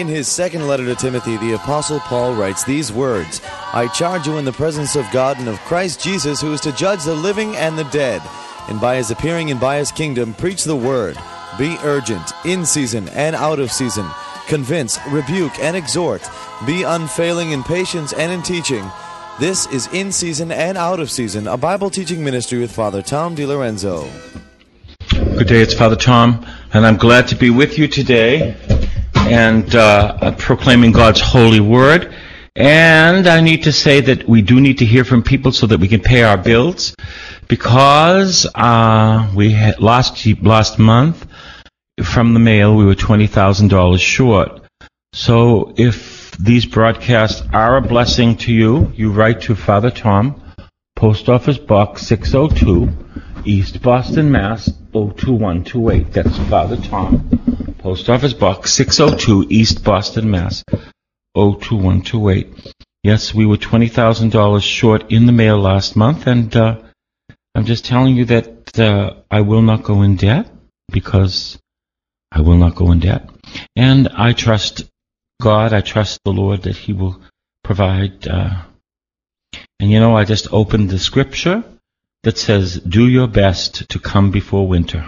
In his second letter to Timothy, the Apostle Paul writes these words, I charge you in the presence of God and of Christ Jesus, who is to judge the living and the dead, and by his appearing and by his kingdom, preach the word. Be urgent, in season and out of season. Convince, rebuke, and exhort. Be unfailing in patience and in teaching. This is In Season and Out of Season, a Bible teaching ministry with Father Tom DiLorenzo. Good day, it's Father Tom, and I'm glad to be with you today and proclaiming God's holy word. And I need to say that we do need to hear from people so that we can pay our bills, because we had last month from the mail we were $20,000 short. So if these broadcasts are a blessing to you, you write to Father Tom, Post Office Box 602, East Boston, Mass. 02128. That's Father Tom, Post Office Box 602, East Boston, Mass. 02128. Yes, we were $20,000 short in the mail last month, and I'm just telling you that I will not go in debt, because I will not go in debt. And I trust God, I trust the Lord that He will provide. And you know, I just opened the scripture that says, do your best to come before winter.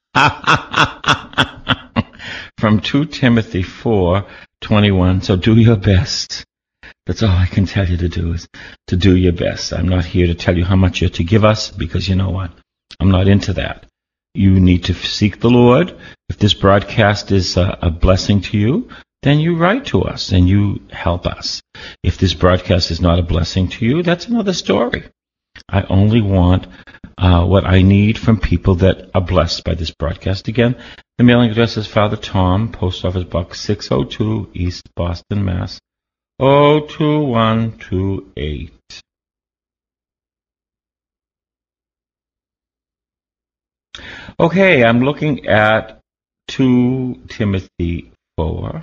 From 2 Timothy 4:21. So do your best. That's all I can tell you to do, is to do your best. I'm not here to tell you how much you're to give us, because you know what? I'm not into that. You need to seek the Lord. If this broadcast is a blessing to you, then you write to us and you help us. If this broadcast is not a blessing to you, that's another story. I only want what I need from people that are blessed by this broadcast. Again, the mailing address is Father Tom, Post Office Box 602, East Boston, Mass. 02128. Okay, I'm looking at 2 Timothy 4.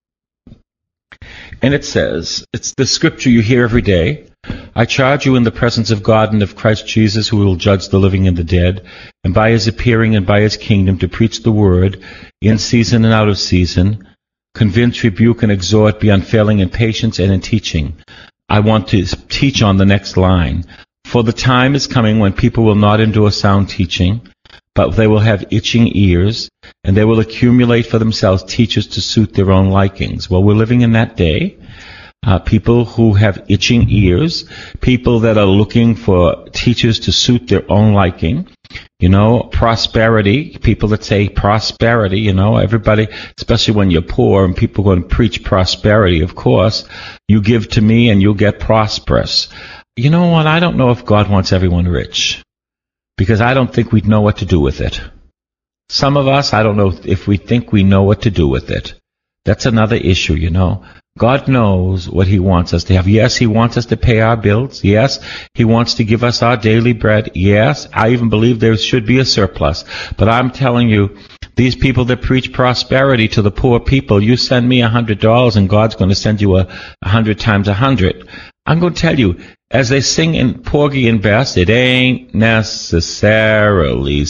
And it says, it's the scripture you hear every day. I charge you in the presence of God and of Christ Jesus, who will judge the living and the dead, and by his appearing and by his kingdom, to preach the word in season and out of season, convince, rebuke, and exhort, be unfailing in patience and in teaching. I want to teach on the next line. For the time is coming when people will not endure sound teaching, but they will have itching ears, and they will accumulate for themselves teachers to suit their own likings. Well, we're living in that day. People who have itching ears, people that are looking for teachers to suit their own liking. You know, prosperity, people that say prosperity, you know, everybody, especially when you're poor and people are going to preach prosperity, of course, you give to me and you'll get prosperous. You know what, I don't know if God wants everyone rich, because I don't think we'd know what to do with it. Some of us, I don't know if we think we know what to do with it. That's another issue, you know. God knows what He wants us to have. Yes, He wants us to pay our bills. Yes, He wants to give us our daily bread. Yes, I even believe there should be a surplus. But I'm telling you, these people that preach prosperity to the poor people, you send me $100 and God's going to send you 100 times 100. I'm going to tell you, as they sing in Porgy and Bess, it ain't necessarily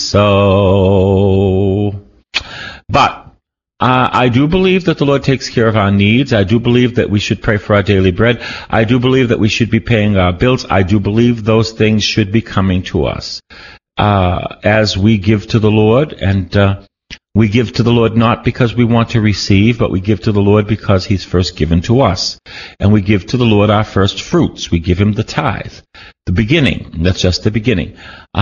so. But I do believe that the Lord takes care of our needs. I do believe that we should pray for our daily bread. I do believe that we should be paying our bills. I do believe those things should be coming to us as we give to the Lord. And we give to the Lord not because we want to receive, but we give to the Lord because He's first given to us. And we give to the Lord our first fruits. We give Him the tithe, the beginning. That's just the beginning.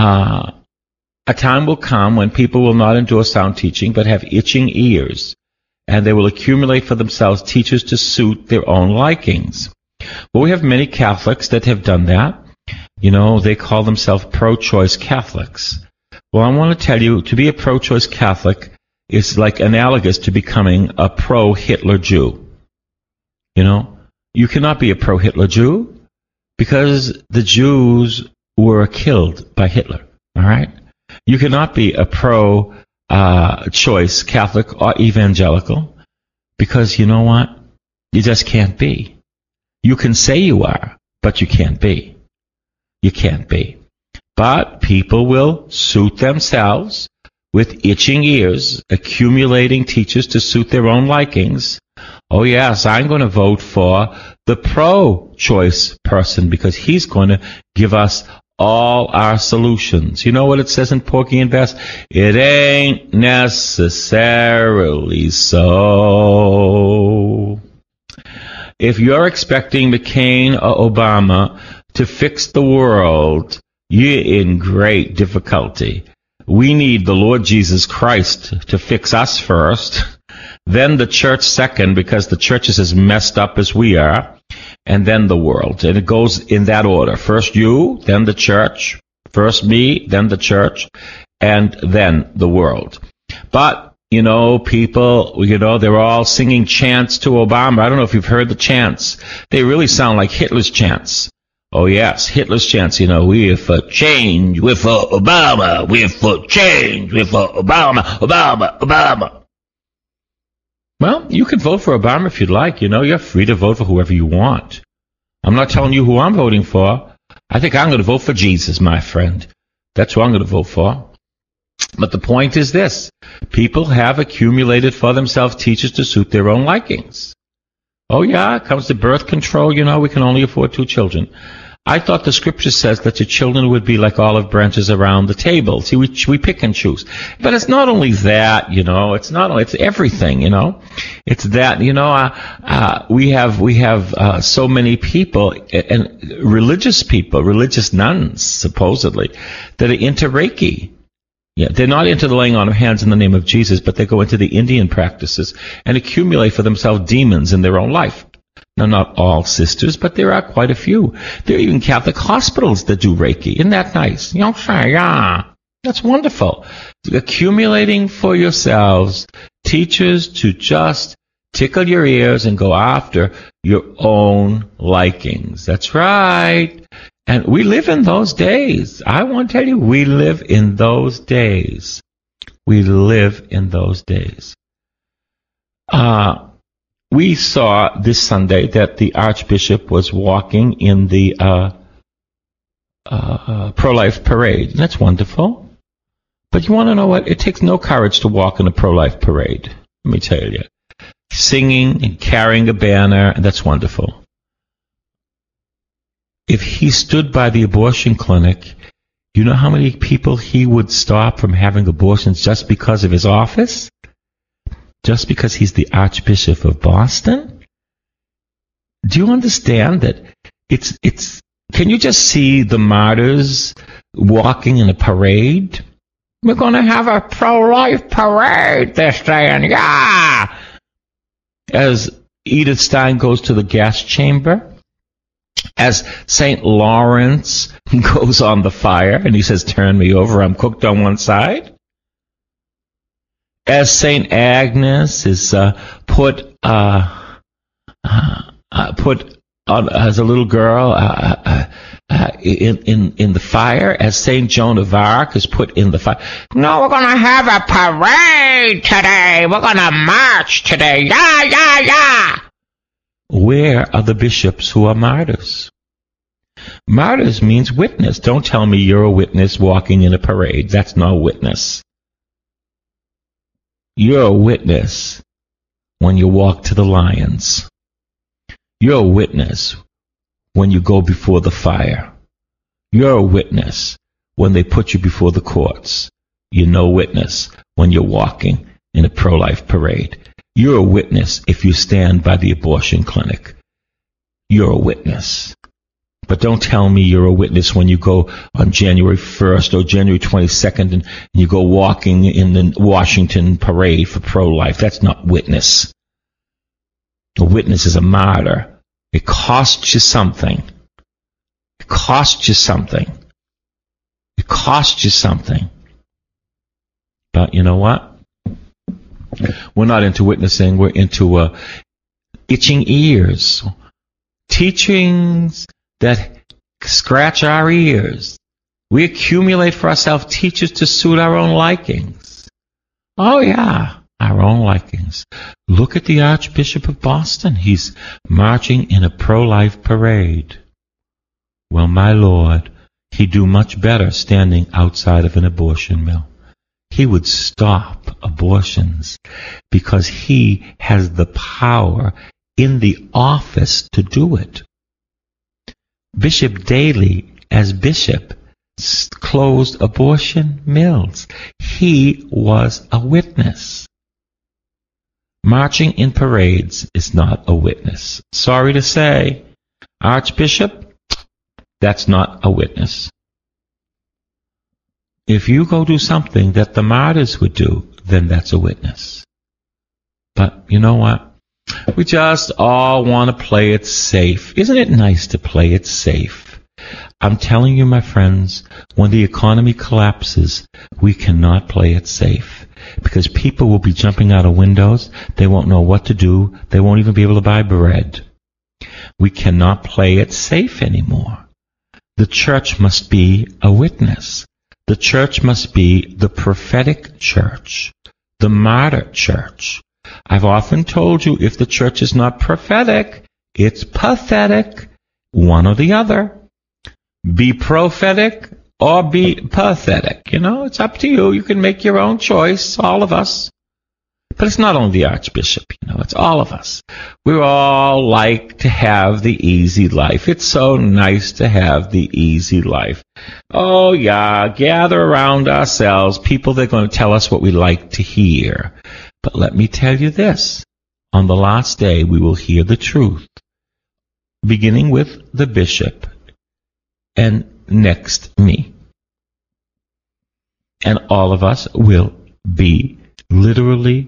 A time will come when people will not endure sound teaching, but have itching ears, and they will accumulate for themselves teachers to suit their own likings. Well, we have many Catholics that have done that. You know, they call themselves pro-choice Catholics. Well, I want to tell you, to be a pro-choice Catholic is like analogous to becoming a pro-Hitler Jew. You know, you cannot be a pro-Hitler Jew because the Jews were killed by Hitler, all right? You cannot be a pro-choice Catholic or evangelical, because you know what? You just can't be. You can say you are, but you can't be. You can't be. But people will suit themselves with itching ears, accumulating teachers to suit their own likings, Oh yes, I'm going to vote for the pro-choice person because he's going to give us all our solutions. You know what it says in Porgy and Bess? It ain't necessarily so. If you're expecting McCain or Obama to fix the world, you're in great difficulty. We need the Lord Jesus Christ to fix us first, then the church second, because the church is as messed up as we are, and then the world. And it goes in that order. First you, then the church. First me, then the church, and then the world. But, people, they're all singing chants to Obama. I don't know if you've heard the chants. They really sound like Hitler's chants. Oh, yes, Hitler's chants, we're for change, we're for Obama, we're for change, we're for Obama, Obama, Obama. Well, you can vote for Obama if you'd like, you're free to vote for whoever you want. I'm not telling you who I'm voting for. I think I'm going to vote for Jesus, my friend. That's who I'm going to vote for. But the point is this. People have accumulated for themselves teachers to suit their own likings. Oh, yeah, it comes to birth control, we can only afford 2 children. I thought the scripture says that your children would be like olive branches around the table. See, we pick and choose. But it's not only that, it's everything, It's that, we have so many people, and religious nuns, supposedly, that are into Reiki. Yeah, they're not into the laying on of hands in the name of Jesus, but they go into the Indian practices and accumulate for themselves demons in their own life. Now, not all sisters, but there are quite a few. There are even Catholic hospitals that do Reiki. Isn't that nice? Yeah. That's wonderful. Accumulating for yourselves teachers to just tickle your ears and go after your own likings. That's right. And we live in those days. I want to tell you, we live in those days. We live in those days. We saw this Sunday that the Archbishop was walking in the pro-life parade. That's wonderful. But you want to know what? It takes no courage to walk in a pro-life parade. Let me tell you. Singing and carrying a banner, that's wonderful. If he stood by the abortion clinic, you know how many people he would stop from having abortions just because of his office? Just because he's the Archbishop of Boston? Do you understand that it's can you just see the martyrs walking in a parade? We're going to have a pro-life parade this day, and yeah! As Edith Stein goes to the gas chamber, as St. Lawrence goes on the fire, and he says, turn me over, I'm cooked on one side. As St. Agnes is put on as a little girl in the fire, as St. Joan of Arc is put in the fire. No, we're going to have a parade today. We're going to march today. Yeah. Where are the bishops who are martyrs? Martyrs means witness. Don't tell me you're a witness walking in a parade. That's no witness. You're a witness when you walk to the lions. You're a witness when you go before the fire. You're a witness when they put you before the courts. You're no witness when you're walking in a pro-life parade. You're a witness if you stand by the abortion clinic. You're a witness. But don't tell me you're a witness when you go on January 1st or January 22nd and you go walking in the Washington parade for pro-life. That's not witness. A witness is a martyr. It costs you something. It costs you something. It costs you something. But you know what? We're not into witnessing. We're into itching ears. Teachings that scratch our ears. We accumulate for ourselves teachers to suit our own likings. Oh, yeah, our own likings. Look at the Archbishop of Boston. He's marching in a pro-life parade. Well, my Lord, he'd do much better standing outside of an abortion mill. he would stop abortions because he has the power in the office to do it. Bishop Daley, as bishop, closed abortion mills. He was a witness. Marching in parades is not a witness. Sorry to say, Archbishop, that's not a witness. If you go do something that the martyrs would do, then that's a witness. But you know what? We just all want to play it safe. Isn't it nice to play it safe? I'm telling you, my friends, when the economy collapses, we cannot play it safe. Because people will be jumping out of windows. They won't know what to do. They won't even be able to buy bread. We cannot play it safe anymore. The church must be a witness. The church must be the prophetic church, the martyr church. I've often told you, if the church is not prophetic, it's pathetic. One or the other. Be prophetic or be pathetic. It's up to you. You can make your own choice, all of us. But it's not only the Archbishop, it's all of us. We all like to have the easy life. It's so nice to have the easy life. Oh, yeah, gather around ourselves, people that are going to tell us what we like to hear. But let me tell you this. On the last day, we will hear the truth, beginning with the bishop and next me. And all of us will be literally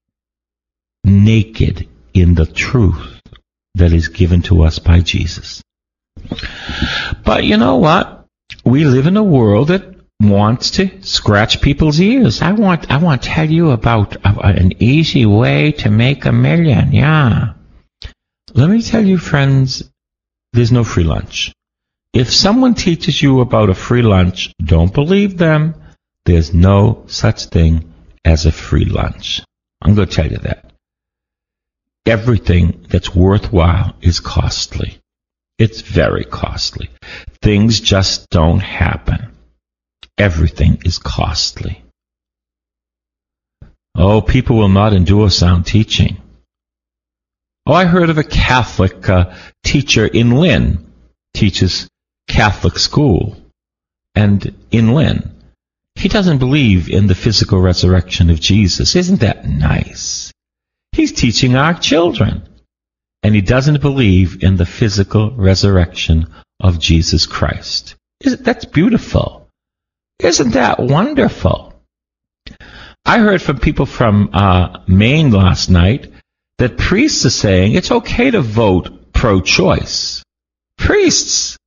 naked in the truth that is given to us by Jesus. But you know what? We live in a world that wants to scratch people's ears. I want to tell you about an easy way to make $1 million. Yeah. Let me tell you, friends, there's no free lunch. If someone teaches you about a free lunch, don't believe them. There's no such thing as a free lunch. I'm going to tell you that. Everything that's worthwhile is costly. It's very costly. Things just don't happen. Everything is costly. Oh, people will not endure sound teaching. Oh, I heard of a Catholic teacher in Lynn, teaches Catholic school. And in Lynn, he doesn't believe in the physical resurrection of Jesus. Isn't that nice? He's teaching our children. And he doesn't believe in the physical resurrection of Jesus Christ. That's beautiful. Isn't that wonderful? I heard from people from Maine last night that priests are saying it's okay to vote pro-choice. Priests!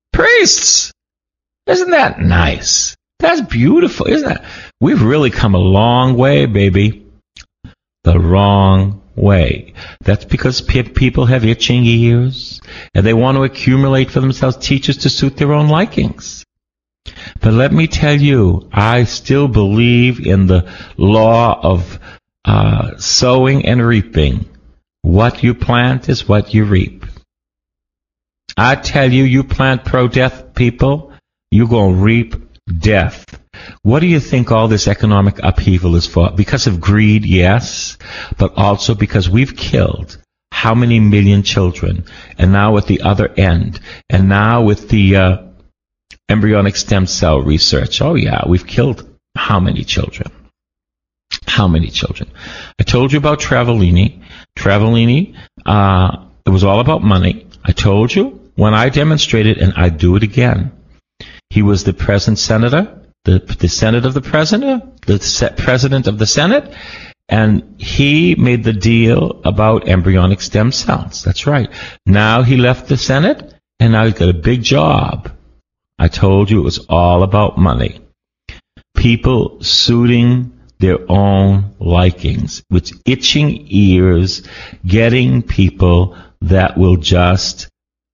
Isn't that nice? That's beautiful, isn't it? We've really come a long way, baby. The wrong way. That's because people have itching ears, and they want to accumulate for themselves teachers to suit their own likings. But let me tell you, I still believe in the law of sowing and reaping. What you plant is what you reap. I tell you, you plant pro-death people, you're going to reap death. What do you think all this economic upheaval is for? Because of greed, yes, but also because we've killed how many million children, and now at the other end, and now with the embryonic stem cell research, oh yeah, we've killed how many children? How many children? I told you about Travellini. Travellini, it was all about money. I told you when I demonstrated, and I'd do it again. He was the present senator, the Senate of the President, the President of the Senate, and he made the deal about embryonic stem cells. That's right. Now he left the Senate, and now he's got a big job. I told you it was all about money. People suiting their own likings, with itching ears, getting people that will just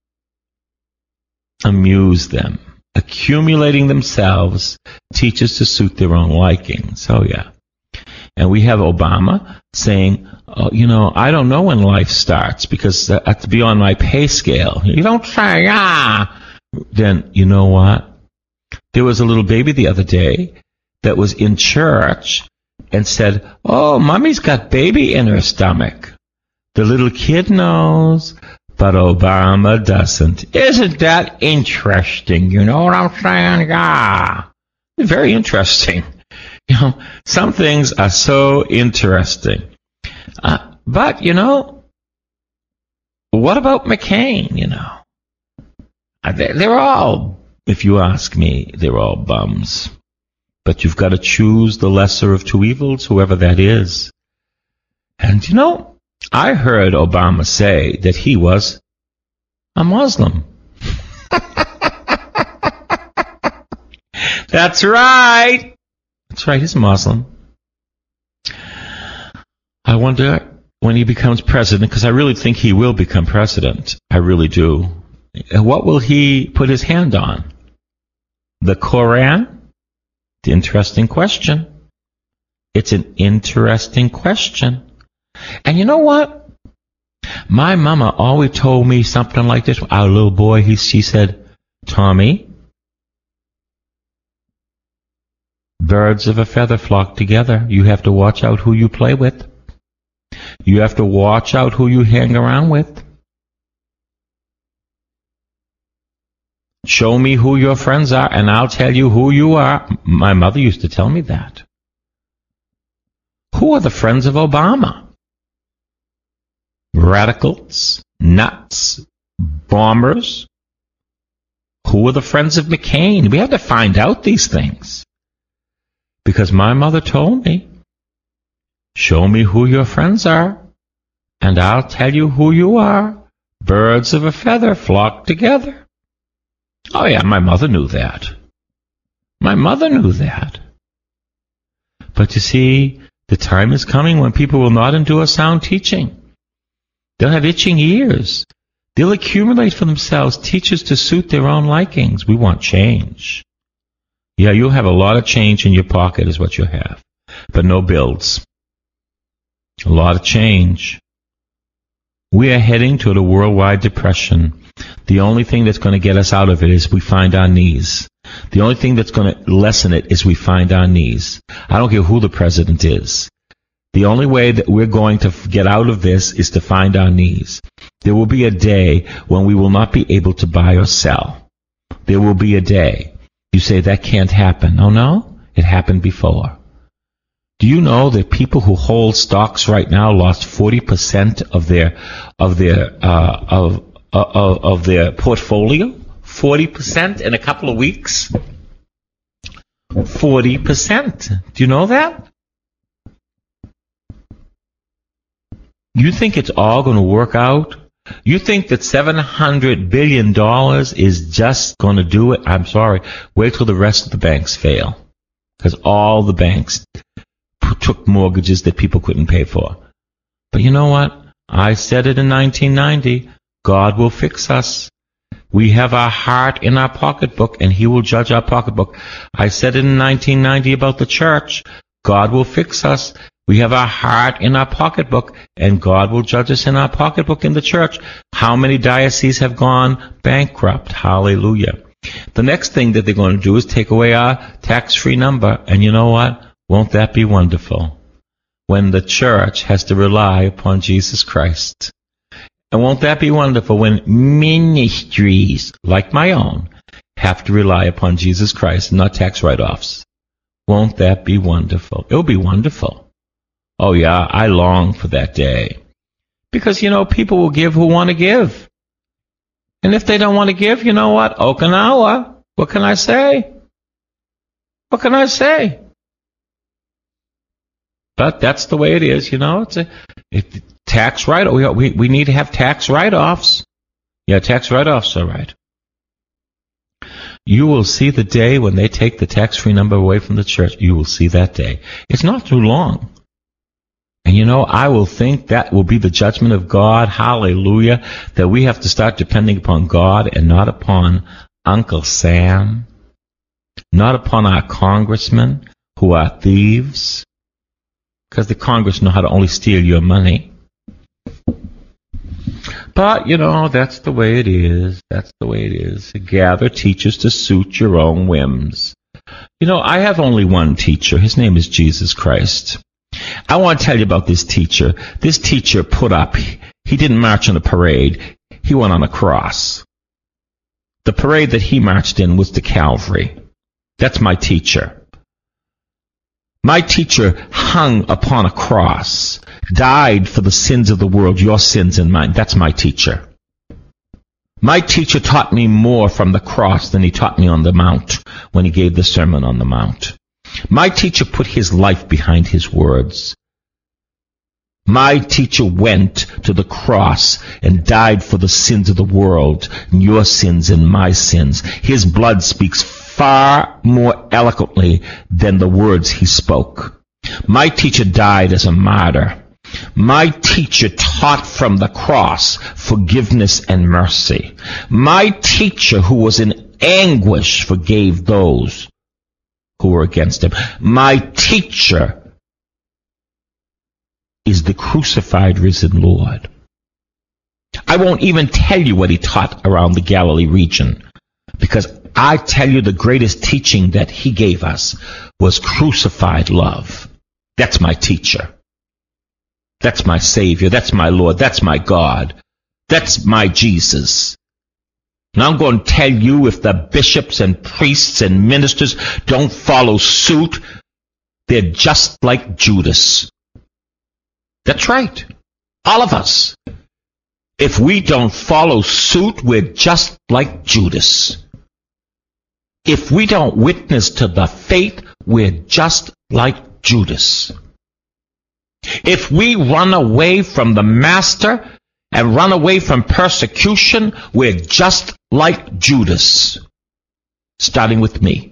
amuse them, accumulating themselves, teachers to suit their own likings. Oh, yeah. And we have Obama saying, oh, I don't know when life starts because I have to be on my pay scale. You don't say, Then, you know what? There was a little baby the other day that was in church and said, "Oh, Mommy's got baby in her stomach." The little kid knows, but Obama doesn't. Isn't that interesting? You know what I'm saying? Yeah. Very interesting. Some things are so interesting. But, what about McCain, They're all, if you ask me, they're all bums. But you've got to choose the lesser of two evils, whoever that is. And, I heard Obama say that he was a Muslim. That's right. That's right, he's a Muslim. I wonder when he becomes president, because I really think he will become president. I really do. What will he put his hand on? The Koran? Interesting question. It's an interesting question. And you know what? My mama always told me something like this. Our little boy, she said, "Tommy, birds of a feather flock together. You have to watch out who you play with. You have to watch out who you hang around with. Show me who your friends are, and I'll tell you who you are." My mother used to tell me that. Who are the friends of Obama? Radicals, nuts, bombers. Who are the friends of McCain? We have to find out these things. Because my mother told me, show me who your friends are, and I'll tell you who you are. Birds of a feather flock together. Oh yeah, my mother knew that. My mother knew that. But you see, the time is coming when people will not endure sound teaching. They'll have itching ears. They'll accumulate for themselves teachers to suit their own likings. We want change. Yeah, you'll have a lot of change in your pocket is what you'll have, but no bills. A lot of change. We are heading toward a worldwide depression. The only thing that's going to get us out of it is we find our knees. The only thing that's going to lessen it is we find our knees. I don't care who the president is. The only way that we're going to get out of this is to find our knees. There will be a day when we will not be able to buy or sell. There will be a day. You say that can't happen. Oh no? It happened before. Do you know that people who hold stocks right now lost 40% of their portfolio? 40% in a couple of weeks? 40%. Do you know that? You think it's all going to work out? You think that $700 billion is just going to do it? I'm sorry. Wait till the rest of the banks fail. Because all the banks took mortgages that people couldn't pay for. But you know what? I said it in 1990. God will fix us. We have our heart in our pocketbook, and He will judge our pocketbook. I said it in 1990 about the church. God will fix us. We have our heart in our pocketbook, and God will judge us in our pocketbook in the church. How many dioceses have gone bankrupt? Hallelujah. The next thing that they're going to do is take away our tax-free number. And you know what? Won't that be wonderful? When the church has to rely upon Jesus Christ. And won't that be wonderful when ministries, like my own, have to rely upon Jesus Christ and not tax write-offs? Won't that be wonderful? It'll be wonderful. Oh yeah, I long for that day. Because, people will give who want to give. And if they don't want to give, you know what? Okinawa. What can I say? What can I say? But that's the way it is, It's tax write-off. We need to have tax write-offs. Yeah, tax write-offs are right. You will see the day when they take the tax-free number away from the church. You will see that day. It's not too long. And I will think that will be the judgment of God, hallelujah, that we have to start depending upon God and not upon Uncle Sam, not upon our congressmen who are thieves, because the Congress know how to only steal your money. But, that's the way it is. That's the way it is. Gather teachers to suit your own whims. You know, I have only one teacher. His name is Jesus Christ. I want to tell you about this teacher. This teacher put up, he didn't march on a parade. He went on a cross. The parade that he marched in was to Calvary. That's my teacher. My teacher hung upon a cross, died for the sins of the world, your sins and mine. That's my teacher. My teacher taught me more from the cross than he taught me on the Mount when he gave the Sermon on the Mount. My teacher put his life behind his words. My teacher went to the cross and died for the sins of the world, and your sins and my sins. His blood speaks far more eloquently than the words he spoke. My teacher died as a martyr. My teacher taught from the cross forgiveness and mercy. My teacher, who was in anguish, forgave those who were against him. My teacher is the crucified, risen Lord. I won't even tell you what he taught around the Galilee region, because I tell you the greatest teaching that he gave us was crucified love. That's my teacher. That's my Savior. That's my Lord. That's my God. That's my Jesus. And I'm going to tell you, if the bishops and priests and ministers don't follow suit, they're just like Judas. That's right. All of us. If we don't follow suit, we're just like Judas. If we don't witness to the faith, we're just like Judas. If we run away from the Master and run away from persecution, we're just like Judas. Starting with me.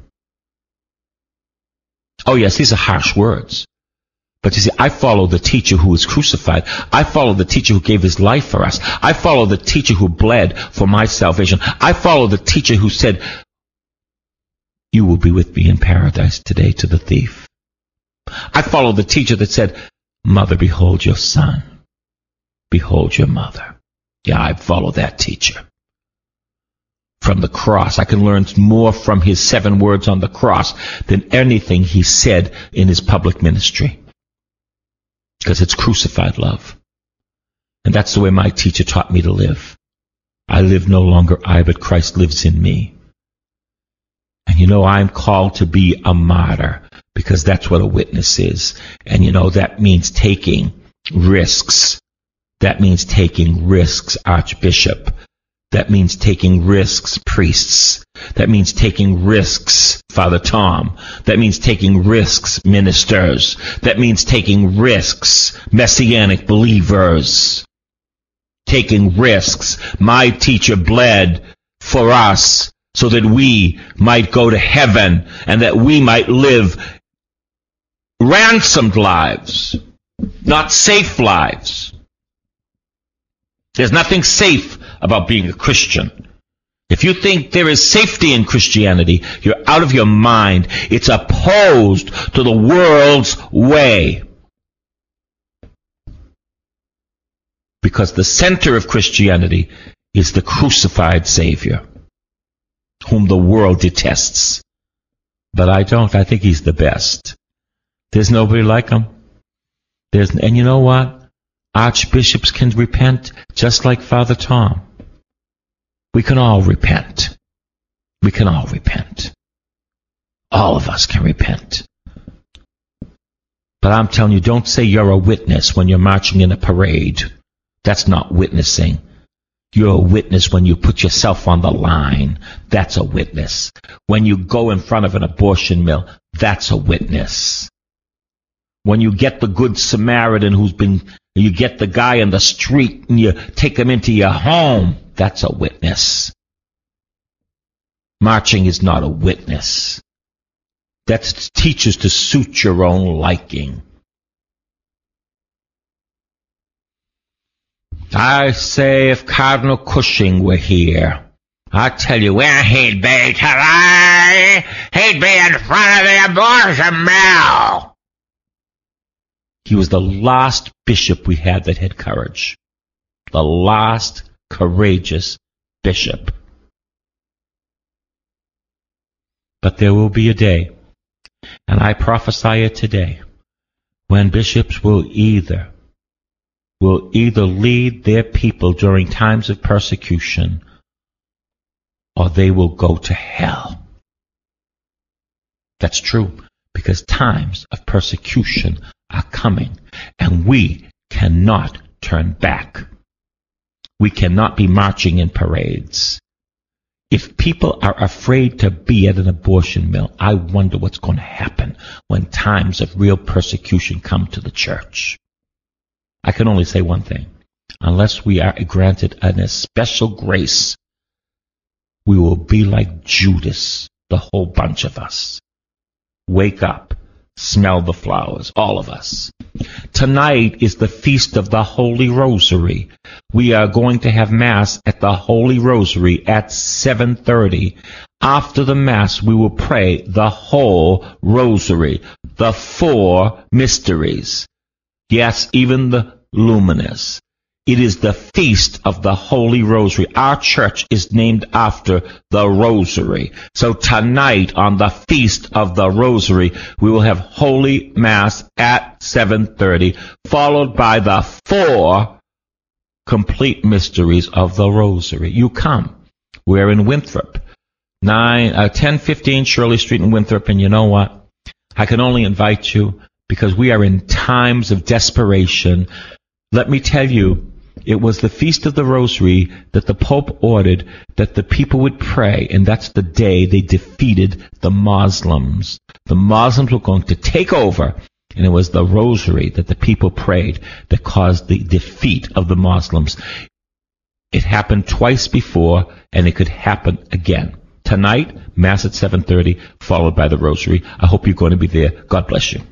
Oh yes, these are harsh words. But you see, I follow the teacher who was crucified. I follow the teacher who gave his life for us. I follow the teacher who bled for my salvation. I follow the teacher who said, "You will be with me in paradise today," to the thief. I follow the teacher that said, "Mother, behold your son. Behold your mother." Yeah, I follow that teacher. From the cross, I can learn more from his 7 words on the cross than anything he said in his public ministry. Because it's crucified love. And that's the way my teacher taught me to live. I live no longer I, but Christ lives in me. And you know, I'm called to be a martyr, because that's what a witness is. And you know, that means taking risks. That means taking risks, Archbishop. That means taking risks, priests. That means taking risks, Father Tom. That means taking risks, ministers. That means taking risks, Messianic believers. Taking risks. My teacher bled for us so that we might go to heaven and that we might live ransomed lives, not safe lives. There's nothing safe about being a Christian. If you think there is safety in Christianity, you're out of your mind. It's opposed to the world's way. Because the center of Christianity is the crucified Savior, whom the world detests. But I don't. I think he's the best. There's nobody like him. And you know what? Archbishops can repent just like Father Tom. We can all repent. We can all repent. All of us can repent. But I'm telling you, don't say you're a witness when you're marching in a parade. That's not witnessing. You're a witness when you put yourself on the line. That's a witness. When you go in front of an abortion mill, that's a witness. When you get the good Samaritan you get the guy in the street and you take him into your home, that's a witness. Marching is not a witness. That teaches to suit your own liking. I say, if Cardinal Cushing were here, I tell you where he'd be today. He'd be in front of the abortion mill. He was the last bishop we had that had courage. The last courageous bishop. But there will be a day, and I prophesy it today, when bishops will either lead their people during times of persecution, or they will go to hell. That's true, because times of persecution are coming, and we cannot turn back. We cannot be marching in parades. If people are afraid to be at an abortion mill, I wonder what's going to happen when times of real persecution come to the church. I can only say one thing. Unless we are granted a special grace, we will be like Judas, the whole bunch of us. Wake up. Smell the flowers, all of us. Tonight is the Feast of the Holy Rosary. We are going to have Mass at the Holy Rosary at 7:30. After the Mass, we will pray the whole Rosary, the 4 mysteries. Yes, even the luminous. It is the Feast of the Holy Rosary. Our church is named after the Rosary. So tonight, on the Feast of the Rosary, we will have Holy Mass at 7:30, followed by the 4 complete mysteries of the Rosary. You come. We're in Winthrop, 1015 Shirley Street in Winthrop, and you know what? I can only invite you because we are in times of desperation. Let me tell you, it was the Feast of the Rosary that the Pope ordered that the people would pray, and that's the day they defeated the Muslims. The Muslims were going to take over, and it was the Rosary that the people prayed that caused the defeat of the Muslims. It happened twice before, and it could happen again. Tonight, Mass at 7:30, followed by the Rosary. I hope you're going to be there. God bless you.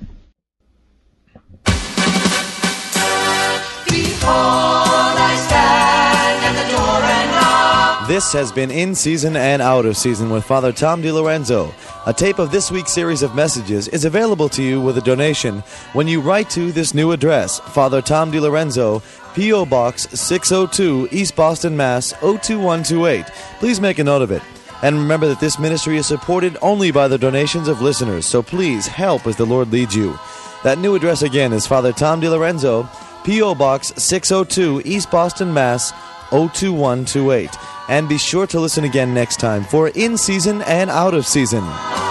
This has been In Season and Out of Season with Father Tom DiLorenzo. A tape of this week's series of messages is available to you with a donation when you write to this new address, Father Tom DiLorenzo, P.O. Box 602, East Boston, Mass. 02128. Please make a note of it. And remember that this ministry is supported only by the donations of listeners, so please help as the Lord leads you. That new address again is Father Tom DiLorenzo, P.O. Box 602, East Boston, Mass. 02128. And be sure to listen again next time for In Season and Out of Season.